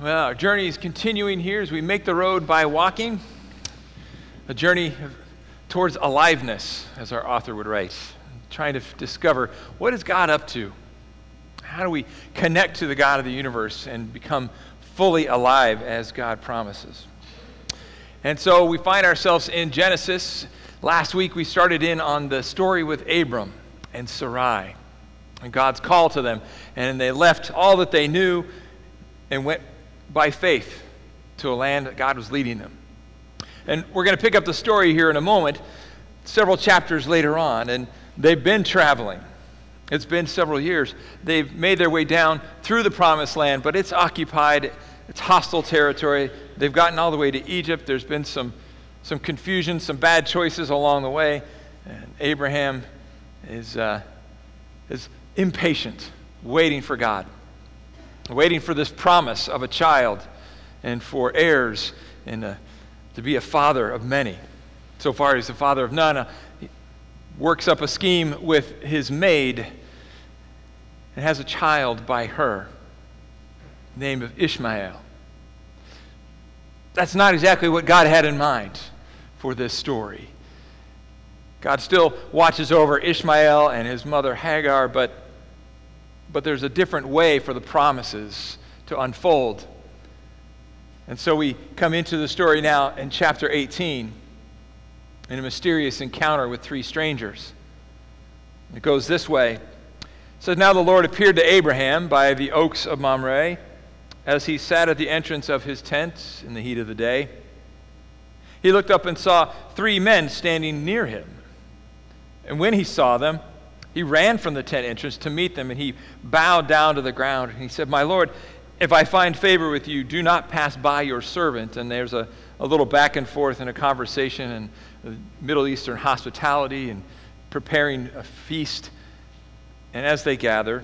Well, our journey is continuing here as we make the road by walking, a journey towards aliveness, as our author would write, trying to discover what is God up to? How do we connect to the God of the universe and become fully alive as God promises? And so we find ourselves in Genesis. Last week we started in on the story with Abram and Sarai and God's call to them. And they left all that they knew and went by faith to a land that God was leading them. And we're going to pick up the story here in a moment, several chapters later on, and they've been traveling. It's been several years. They've made their way down through the promised land, but it's occupied, it's hostile territory. They've gotten all the way to Egypt. There's been some confusion, some bad choices along the way, and Abraham is impatient, waiting for God, waiting for this promise of a child and for heirs and to be a father of many. So far, he's the father of none. He works up a scheme with his maid and has a child by her, named of Ishmael. That's not exactly what God had in mind for this story. God still watches over Ishmael and his mother Hagar, but there's a different way for the promises to unfold. And so we come into the story now in chapter 18 in a mysterious encounter with three strangers. It goes this way. It says, "Now the Lord appeared to Abraham by the oaks of Mamre as he sat at the entrance of his tent in the heat of the day. He looked up and saw three men standing near him. And when he saw them, he ran from the tent entrance to meet them, and he bowed down to the ground. And he said, 'My Lord, if I find favor with you, do not pass by your servant.'" And there's a little back and forth in a conversation and Middle Eastern hospitality and preparing a feast. And as they gather,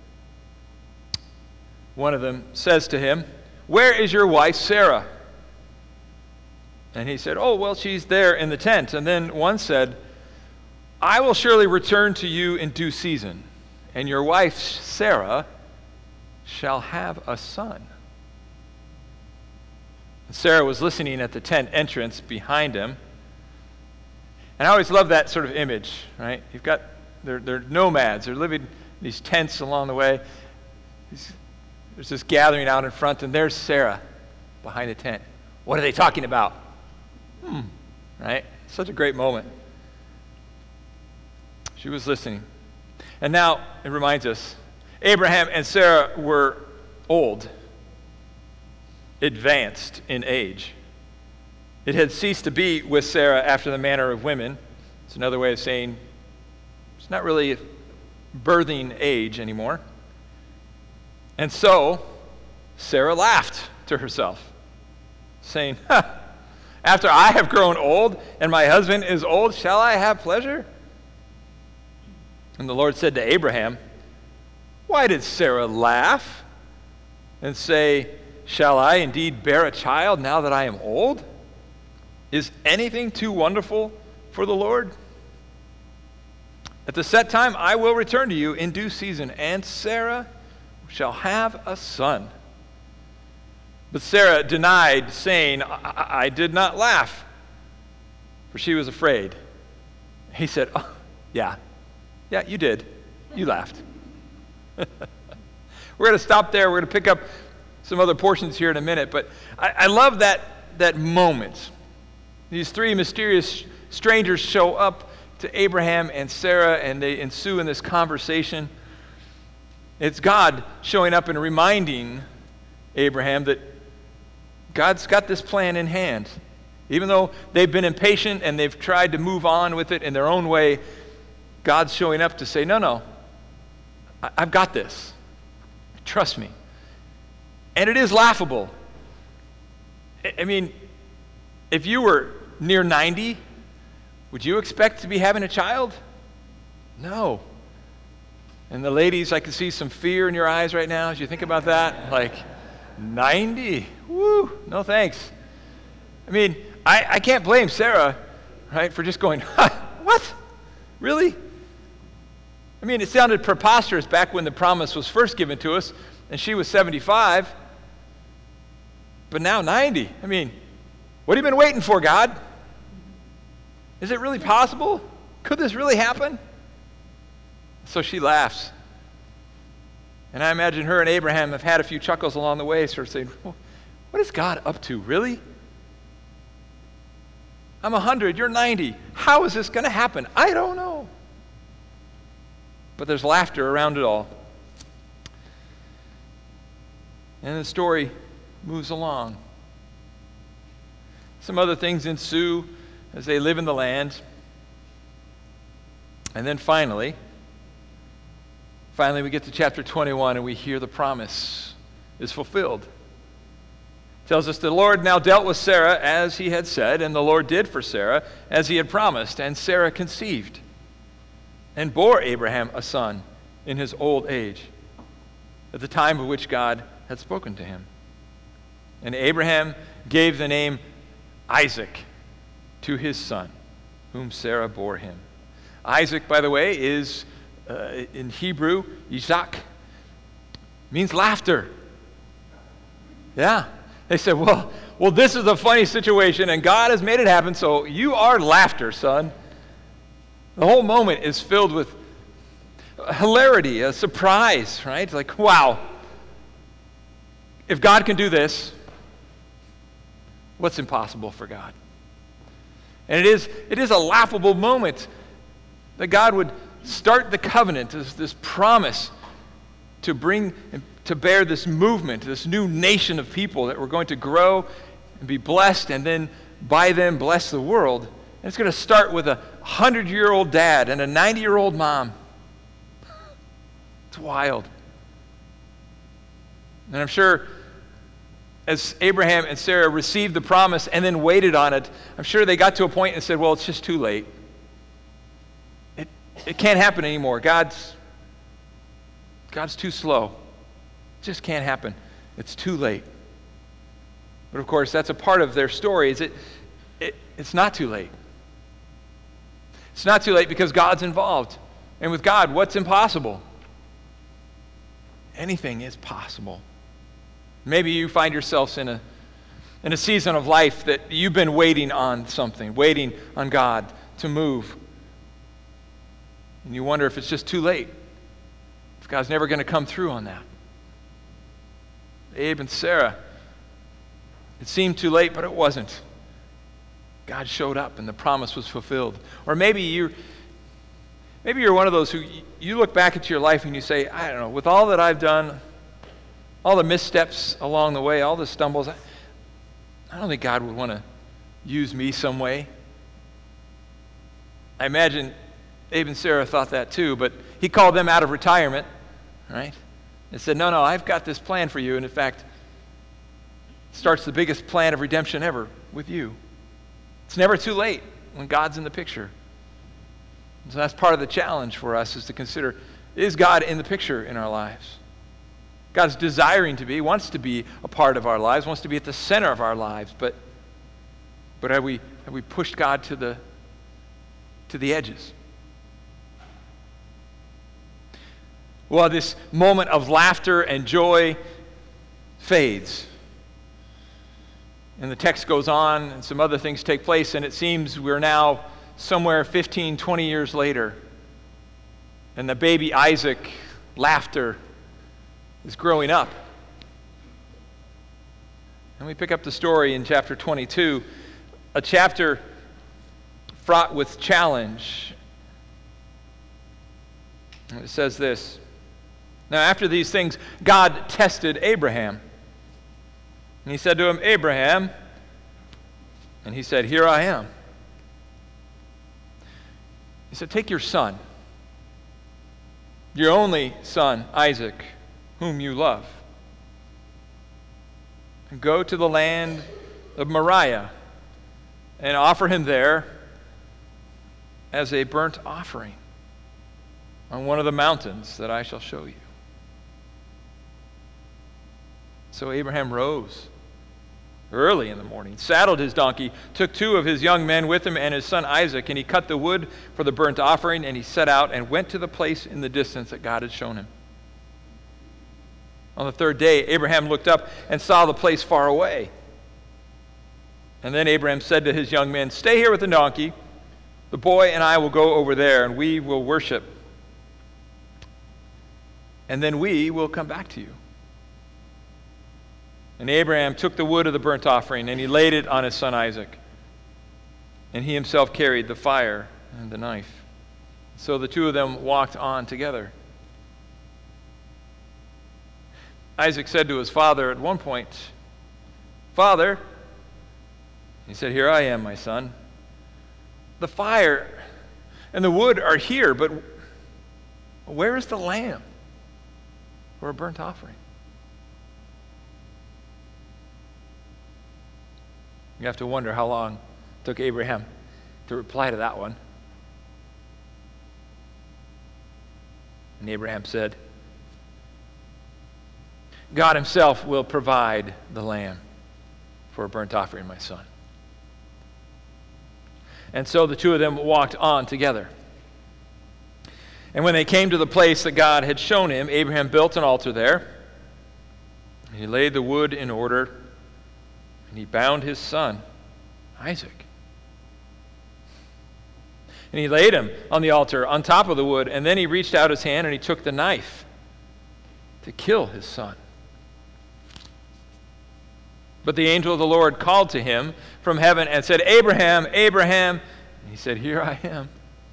one of them says to him, "Where is your wife Sarah?" And he said, "Oh, well, she's there in the tent." And then one said, "I will surely return to you in due season, and your wife Sarah shall have a son." And Sarah was listening at the tent entrance behind him. And I always love that sort of image, right? You've got, they're nomads. They're living in these tents along the way. There's this gathering out in front, and there's Sarah behind the tent. What are they talking about? Right? Such a great moment. She was listening. And now it reminds us, Abraham and Sarah were old, advanced in age. It had ceased to be with Sarah after the manner of women. It's another way of saying it's not really birthing age anymore. And so Sarah laughed to herself, saying, "After I have grown old and my husband is old, shall I have pleasure?" And the Lord said to Abraham, "Why did Sarah laugh and say, 'Shall I indeed bear a child now that I am old?' Is anything too wonderful for the Lord? At the set time I will return to you in due season, and Sarah shall have a son." But Sarah denied, saying, I did not laugh, for she was afraid. He said, "Oh, yeah, you did. You laughed." We're going to stop there. We're going to pick up some other portions here in a minute, but I love that moment. These three mysterious strangers show up to Abraham and Sarah, and they ensue in this conversation. It's God showing up and reminding Abraham that God's got this plan in hand. Even though they've been impatient and they've tried to move on with it in their own way, God's showing up to say, no, I've got this. Trust me. And it is laughable. I mean, if you were near 90, would you expect to be having a child? No. And the ladies, I can see some fear in your eyes right now as you think about that. Like, 90? Woo, no thanks. I mean, I can't blame Sarah, right, for just going, what? Really? I mean, it sounded preposterous back when the promise was first given to us, and she was 75. but now 90. I mean, what have you been waiting for, God? Is it really possible? Could this really happen? So she laughs. And I imagine her and Abraham have had a few chuckles along the way, sort of saying, well, what is God up to, really? I'm 100, you're 90. How is this going to happen? I don't know. But there's laughter around it all. And the story moves along. Some other things ensue as they live in the land. And then finally we get to chapter 21 and we hear the promise is fulfilled. It tells us the Lord now dealt with Sarah as he had said, and the Lord did for Sarah as he had promised, and Sarah conceived and bore Abraham a son in his old age, at the time of which God had spoken to him. And Abraham gave the name Isaac to his son, whom Sarah bore him. Isaac, by the way, is in Hebrew, Yitzhak, means laughter. Yeah. They said, well, this is a funny situation, and God has made it happen, so you are laughter, son. The whole moment is filled with hilarity, a surprise, right? Like, wow. If God can do this, what's impossible for God? And it is a laughable moment that God would start the covenant, this promise to bring to bear this movement, this new nation of people that were going to grow and be blessed, and then by them bless the world. And it's going to start with a 100-year-old dad and a 90-year-old mom. It's wild. And I'm sure as Abraham and Sarah received the promise and then waited on it, I'm sure they got to a point and said, well, it's just too late. It can't happen anymore. God's too slow. It just can't happen. It's too late. But of course, that's a part of their story. It's not too late. It's not too late because God's involved. And with God, what's impossible? Anything is possible. Maybe you find yourselves in a season of life that you've been waiting on something, waiting on God to move. And you wonder if it's just too late, if God's never going to come through on that. Abe and Sarah, it seemed too late, but it wasn't. God showed up and the promise was fulfilled. Or maybe you're one of those who you look back at your life and you say, I don't know, with all that I've done, all the missteps along the way, all the stumbles, I don't think God would want to use me some way. I imagine Abe and Sarah thought that too, but he called them out of retirement, right? And said, no, I've got this plan for you. And in fact, starts the biggest plan of redemption ever with you. It's never too late when God's in the picture. So that's part of the challenge for us, is to consider, is God in the picture in our lives? God's desiring to be, wants to be a part of our lives, wants to be at the center of our lives, but have we pushed God to the edges? Well, this moment of laughter and joy fades. And the text goes on, and some other things take place, and it seems we're now somewhere 15, 20 years later. And the baby Isaac, laughter, is growing up. And we pick up the story in chapter 22, a chapter fraught with challenge. And it says this: Now after these things, God tested Abraham. And he said to him, Abraham. And he said, Here I am. He said, Take your son, your only son, Isaac, whom you love, and go to the land of Moriah and offer him there as a burnt offering on one of the mountains that I shall show you. So Abraham rose early in the morning, saddled his donkey, took 2 of his young men with him and his son Isaac, and he cut the wood for the burnt offering, and he set out and went to the place in the distance that God had shown him. On the 3rd day, Abraham looked up and saw the place far away. And then Abraham said to his young men, "Stay here with the donkey. The boy and I will go over there, and we will worship. And then we will come back to you." And Abraham took the wood of the burnt offering, and he laid it on his son Isaac. And he himself carried the fire and the knife. So the two of them walked on together. Isaac said to his father at one point, "Father," he said, "Here I am, my son. The fire and the wood are here, but where is the lamb for a burnt offering?" You have to wonder how long it took Abraham to reply to that one. And Abraham said, "God himself will provide the lamb for a burnt offering, my son." And so the two of them walked on together. And when they came to the place that God had shown him, Abraham built an altar there. He laid the wood in order, and he bound his son, Isaac. And he laid him on the altar on top of the wood, and then he reached out his hand and he took the knife to kill his son. But the angel of the Lord called to him from heaven and said, "Abraham, Abraham." And he said, "Here I am."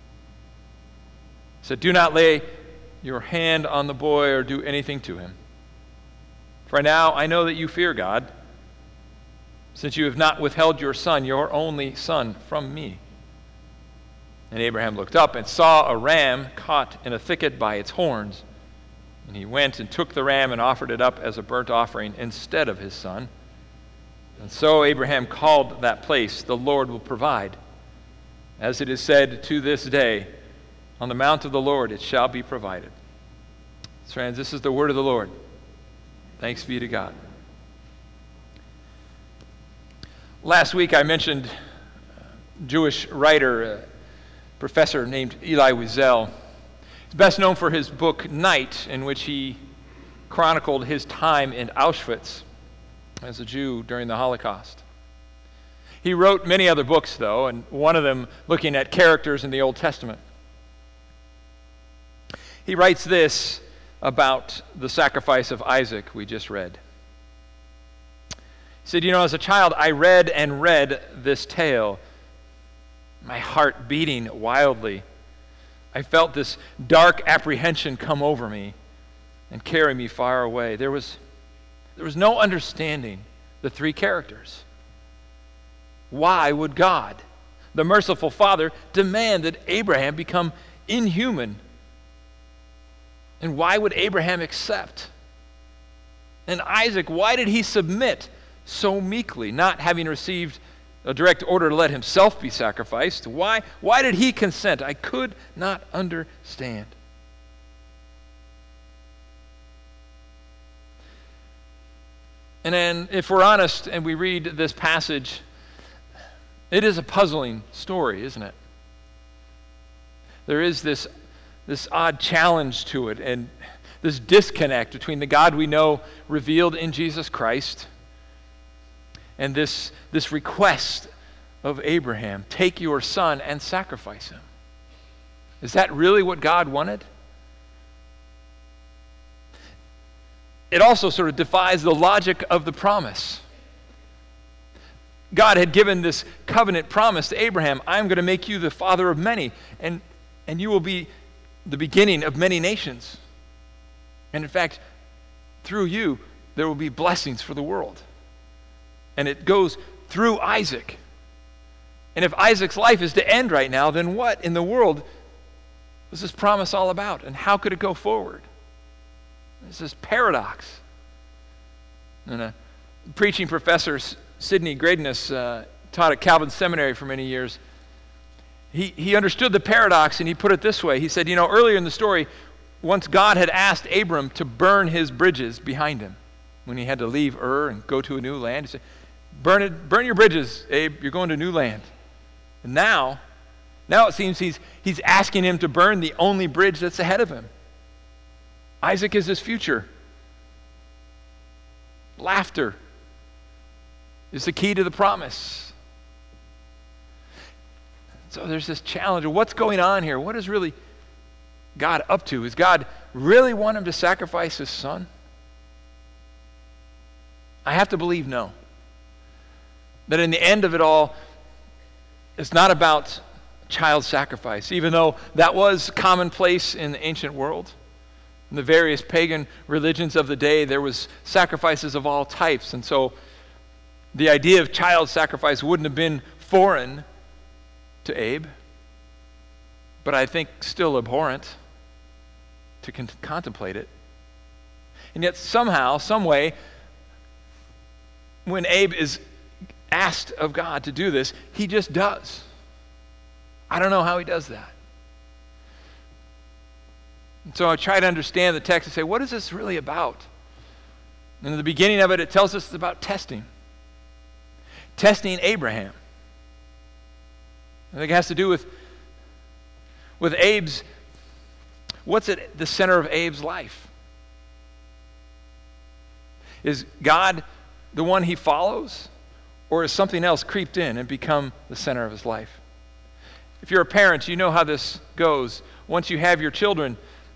He said, "Do not lay your hand on the boy or do anything to him. For now I know that you fear God, since you have not withheld your son, your only son, from me." And Abraham looked up and saw a ram caught in a thicket by its horns. And he went and took the ram and offered it up as a burnt offering instead of his son. And so Abraham called that place, "The Lord will provide." As it is said to this day, "On the mount of the Lord it shall be provided." Friends, this is the word of the Lord. Thanks be to God. Last week I mentioned a Jewish writer, professor named Elie Wiesel. He's best known for his book Night, in which he chronicled his time in Auschwitz as a Jew during the Holocaust. He wrote many other books, though, and one of them looking at characters in the Old Testament. He writes this about the sacrifice of Isaac we just read. He said, "As a child I read and read this tale, my heart beating wildly. I felt this dark apprehension come over me and carry me far away. There was no understanding the three characters. Why would God, the merciful Father, demand that Abraham become inhuman? And why would Abraham accept? And Isaac, why did he submit so meekly, not having received a direct order to let himself be sacrificed? Why did he consent? I could not understand." And then, if we're honest and we read this passage, it is a puzzling story, isn't it? There is this odd challenge to it, and this disconnect between the God we know revealed in Jesus Christ and this request of Abraham, "Take your son and sacrifice him." Is that really what God wanted? It also sort of defies the logic of the promise. God had given this covenant promise to Abraham, "I'm going to make you the father of many, and you will be the beginning of many nations. And in fact, through you, there will be blessings for the world." And it goes through Isaac. And if Isaac's life is to end right now, then what in the world was this promise all about? And how could it go forward? It's this paradox. And a preaching professor, Sidney Gradness, taught at Calvin Seminary for many years. He understood the paradox, and he put it this way. He said, earlier in the story, once God had asked Abram to burn his bridges behind him when he had to leave Ur and go to a new land. He said, burn your bridges, Abe, you're going to a new land. And now it seems he's asking him to burn the only bridge that's ahead of him. Isaac is his future. Laughter is the key to the promise. So there's this challenge of what's going on here? What is really God up to? Is God really want him to sacrifice his son? I have to believe no. That in the end of it all, it's not about child sacrifice, even though that was commonplace in the ancient world. In the various pagan religions of the day, there was sacrifices of all types. And so the idea of child sacrifice wouldn't have been foreign to Abe, but I think still abhorrent to contemplate it. And yet somehow, some way, when Abe is asked of God to do this, he just does. I don't know how he does that. And so I try to understand the text and say, what is this really about? And in the beginning of it, it tells us it's about testing. Testing Abraham. I think it has to do with Abe's, what's at the center of Abe's life? Is God the one he follows? Or has something else creeped in and become the center of his life? If you're a parent, you know how this goes. Once you have your children,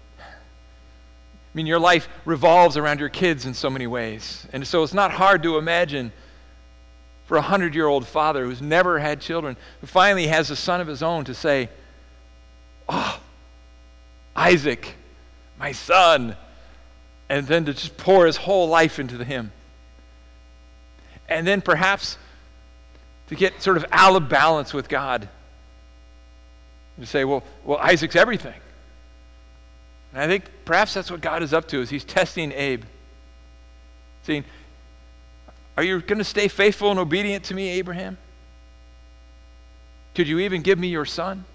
your life revolves around your kids in so many ways. And so it's not hard to imagine for a 100-year-old father who's never had children, who finally has a son of his own, to say, "Oh, Isaac, my son," and then to just pour his whole life into him. And then perhaps to get sort of out of balance with God. To say, well, Isaac's everything. And I think perhaps that's what God is up to, is he's testing Abe. Saying, are you going to stay faithful and obedient to me, Abraham? Could you even give me your son?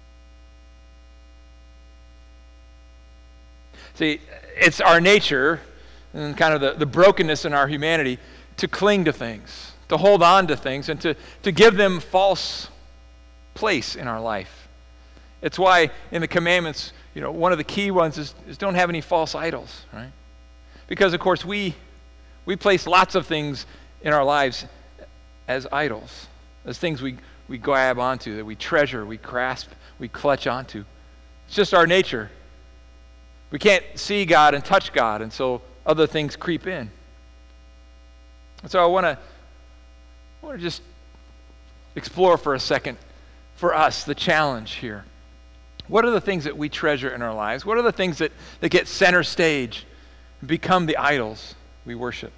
See, it's our nature and kind of the brokenness in our humanity to cling to things, to hold on to things, and to give them false place in our life. It's why in the commandments, one of the key ones is don't have any false idols, right? Because, of course, we place lots of things in our lives as idols, as things we grab onto, that we treasure, we grasp, we clutch onto. It's just our nature. We can't see God and touch God, and so other things creep in. And so I want to just explore for a second, for us, the challenge here. What are the things that we treasure in our lives? What are the things that get center stage and become the idols we worship?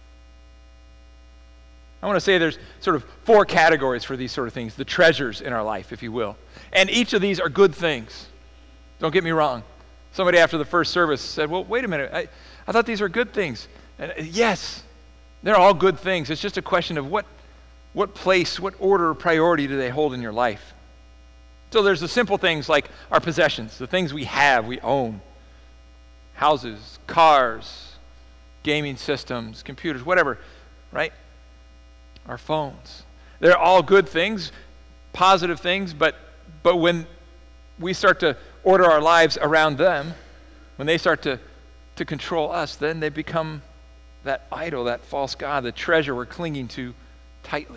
I want to say there's sort of 4 categories for these sort of things, the treasures in our life, if you will. And each of these are good things. Don't get me wrong. Somebody after the first service said, well, wait a minute, I thought these were good things. And yes, they're all good things. It's just a question of what place, what order or priority do they hold in your life? So there's the simple things like our possessions, the things we have, we own. Houses, cars, gaming systems, computers, whatever, right? Our phones. They're all good things, positive things, but when we start to order our lives around them, when they start to control us, then they become that idol, that false god, the treasure we're clinging to tightly.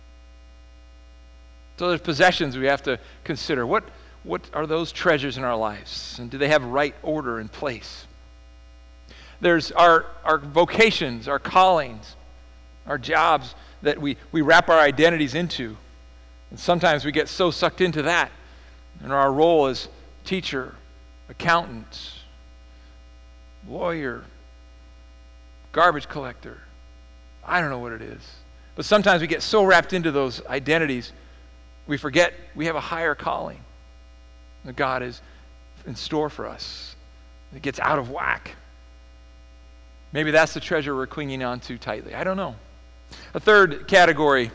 So there's possessions we have to consider. What are those treasures in our lives? And do they have right order and place? There's our vocations, our callings, our jobs that we wrap our identities into. And sometimes we get so sucked into that. And our role as teacher, accountant, lawyer, garbage collector, I don't know what it is. But sometimes we get so wrapped into those identities, we forget we have a higher calling that God is in store for us. It gets out of whack. Maybe that's the treasure we're clinging on to tightly. I don't know. A third category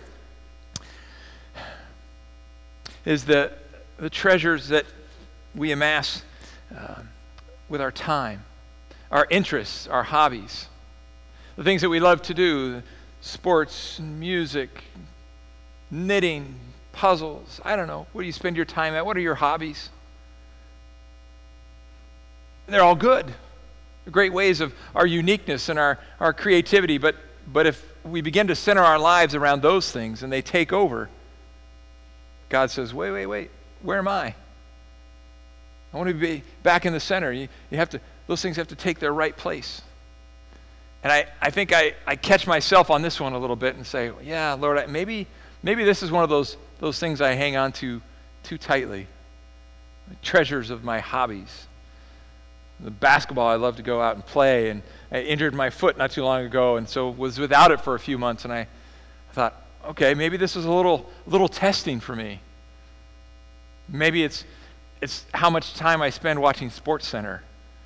is the treasures that we amass with our time, our interests, our hobbies, the things that we love to do, sports, music, knitting, puzzles. I don't know. Where do you spend your time at? What are your hobbies? And they're all good. They're great ways of our uniqueness and our creativity. But if we begin to center our lives around those things and they take over, God says, wait, where am I? I want to be back in the center. Those things have to take their right place. And I think I catch myself on this one a little bit and say, yeah, Lord, maybe this is one of those things I hang on to too tightly. The treasures of my hobbies. The basketball, I love to go out and play, and I injured my foot not too long ago, and so was without it for a few months, and I thought, okay, maybe this is a little testing for me. Maybe it's how much time I spend watching SportsCenter.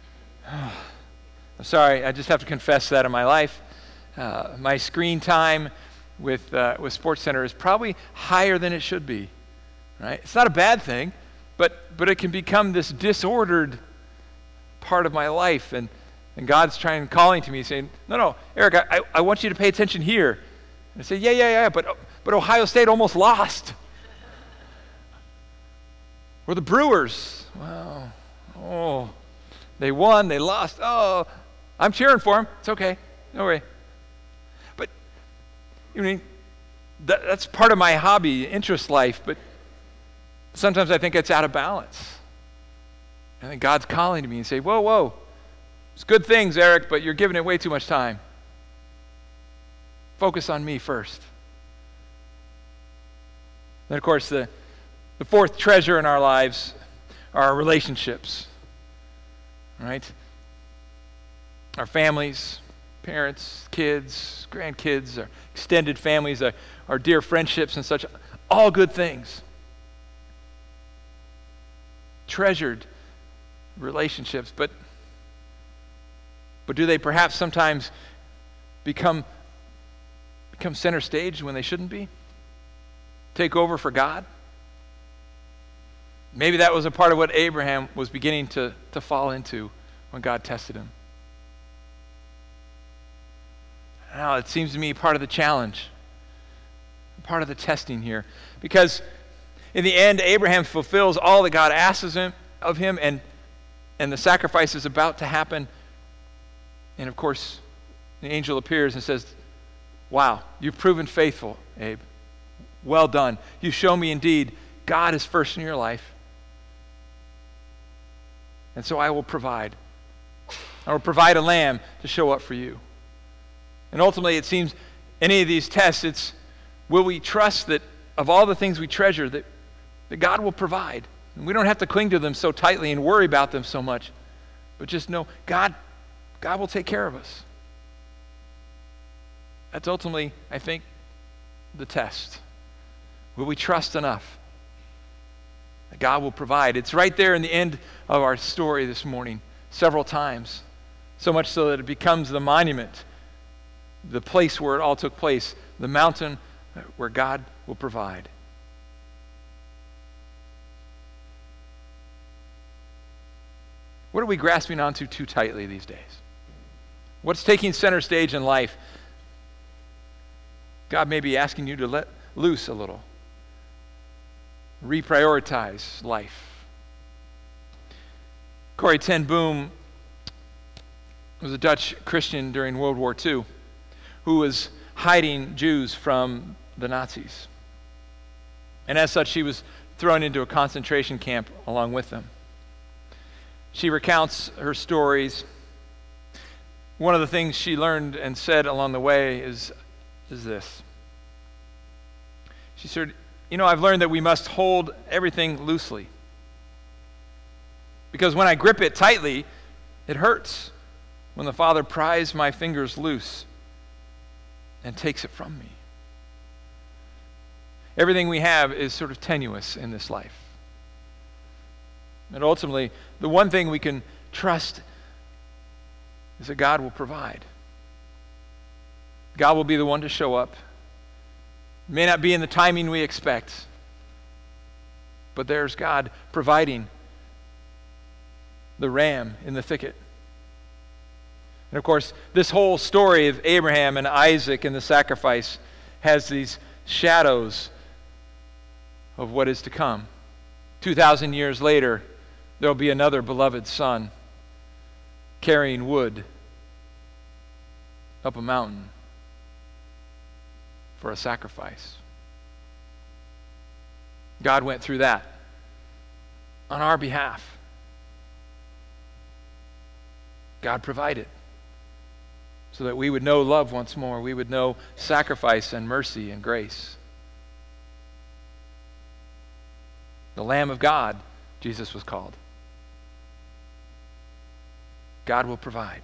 I'm sorry, I just have to confess that in my life. My screen time with SportsCenter is probably higher than it should be. Right? It's not a bad thing, but it can become this disordered part of my life, and God's calling to me, saying, no, Eric, I want you to pay attention here. And I say, yeah, but Ohio State almost lost. Or the Brewers, wow, they won, they lost, I'm cheering for them, it's okay, no worry. But, that's part of my hobby, interest life, but sometimes I think it's out of balance. I think God's calling to me and say, whoa, it's good things, Eric, but you're giving it way too much time. Focus on me first. Then, of course, the fourth treasure in our lives are our relationships, right? Our families, parents, kids, grandkids, our extended families, our dear friendships and such, all good things. Treasured relationships, but do they perhaps sometimes become center stage when they shouldn't be? Take over for God? Maybe that was a part of what Abraham was beginning to fall into when God tested him. Now, it seems to me part of the challenge, part of the testing here, because in the end, Abraham fulfills all that God asks of him, and the sacrifice is about to happen. And of course, the angel appears and says, wow, you've proven faithful, Abe. Well done. You show me indeed God is first in your life. And so I will provide. I will provide a lamb to show up for you. And ultimately, it seems, any of these tests, will we trust that of all the things we treasure, that God will provide? And we don't have to cling to them so tightly and worry about them so much, but just know God will take care of us. That's ultimately, I think, the test. Will we trust enough that God will provide? It's right there in the end of our story this morning, several times, so much so that it becomes the monument, the place where it all took place, the mountain where God will provide. What are we grasping onto too tightly these days? What's taking center stage in life? God may be asking you to let loose a little. Reprioritize life. Corrie ten Boom was a Dutch Christian during World War II who was hiding Jews from the Nazis. And as such, she was thrown into a concentration camp along with them. She recounts her stories. One of the things she learned and said along the way is this. She said, I've learned that we must hold everything loosely. Because when I grip it tightly, it hurts. When the Father pries my fingers loose and takes it from me. Everything we have is sort of tenuous in this life. And ultimately, the one thing we can trust is that God will provide. God will be the one to show up. It may not be in the timing we expect, but there's God providing the ram in the thicket. And of course, this whole story of Abraham and Isaac and the sacrifice has these shadows of what is to come. 2,000 years later, there will be another beloved son carrying wood up a mountain for a sacrifice. God went through that on our behalf. God provided so that we would know love once more. We would know sacrifice and mercy and grace. The Lamb of God, Jesus was called. God will provide.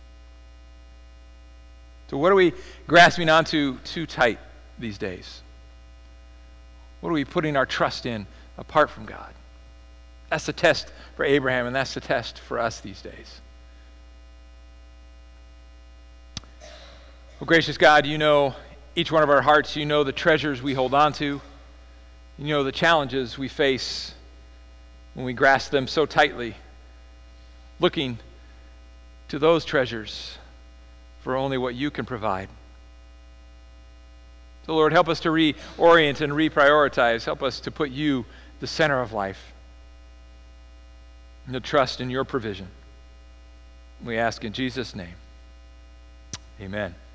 So what are we grasping onto too tight these days? What are we putting our trust in apart from God? That's the test for Abraham, and that's the test for us these days. Well, gracious God, you know each one of our hearts. You know the treasures we hold on to. You know the challenges we face when we grasp them so tightly, looking to those treasures for only what you can provide. So, Lord, help us to reorient and reprioritize. Help us to put you the center of life and to trust in your provision. We ask in Jesus' name. Amen.